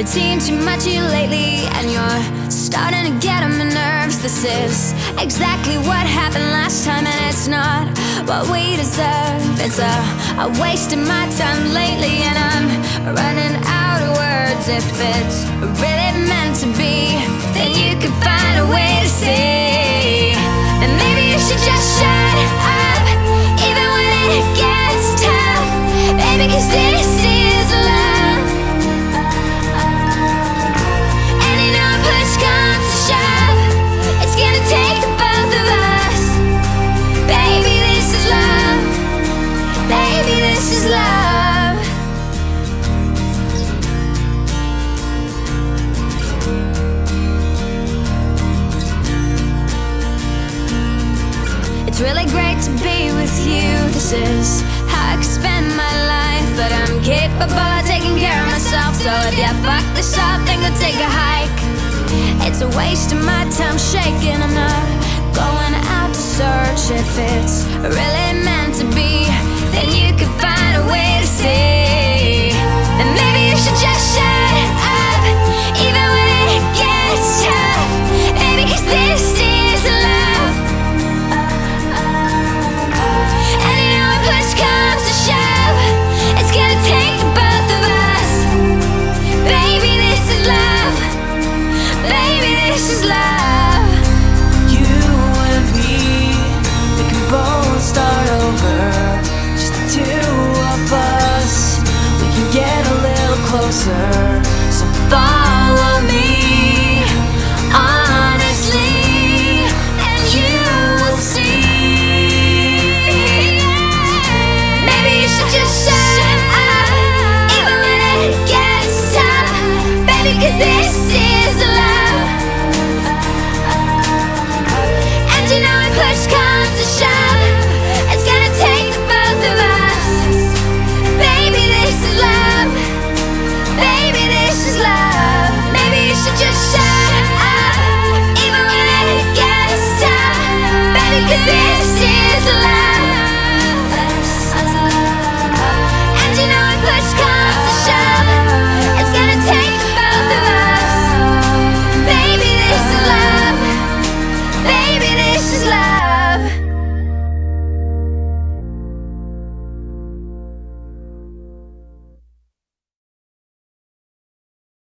been seeing too much of you lately, and you're starting to get on my nerves. This is exactly what happened last time, and it's not what we deserve. It's a waste of my time lately, and I'm running out of words. If it's really meant to be, then you could find a way to see. And maybe you should just shut up, even when it gets tough, baby, 'cause this is love. And you know push comes to shove, it's gonna take the both of us. Baby, this is love. Baby, this is love. It's really great to be with you. This is how I could spend my life, but I'm capable of taking care of myself. So if you fuck this up, then go take a hike. It's a waste of my time shaking. I'm not going out to search. If it's really meant to be, then you could find a way to see. And maybe you should just shut up, even when it gets tough, baby, 'cause this is love. And you know when push comes to shove, it's gonna take the both of us. Baby, this is love. Baby, this is love. You and me, we can both start over. Just the two of us, we can get a little closer.